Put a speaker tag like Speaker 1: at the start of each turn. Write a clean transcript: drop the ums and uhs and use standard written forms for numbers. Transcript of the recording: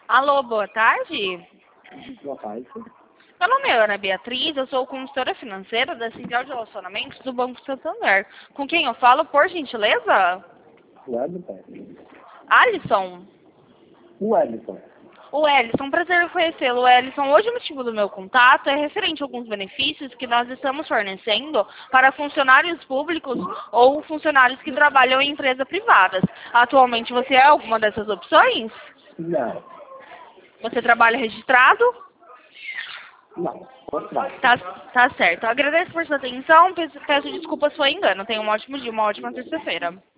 Speaker 1: Alô, boa tarde.
Speaker 2: Boa tarde.
Speaker 1: Meu nome é Ana Beatriz, eu sou consultora financeira da Central de Relacionamentos do Banco Santander. Com quem eu falo, por gentileza?
Speaker 2: Wellington.
Speaker 1: Alisson?
Speaker 2: Wellington.
Speaker 1: O Ellison, prazer em conhecê-lo. Ellison, hoje o motivo do meu contato é referente a alguns benefícios que nós estamos fornecendo para funcionários públicos ou funcionários que trabalham em empresas privadas. Atualmente você é alguma dessas opções?
Speaker 2: Não.
Speaker 1: Você trabalha registrado?
Speaker 2: Não. Contrário.
Speaker 1: Tá certo. Eu agradeço por sua atenção. Peço desculpas se foi engano. Tenha um ótimo dia, uma ótima terça-feira.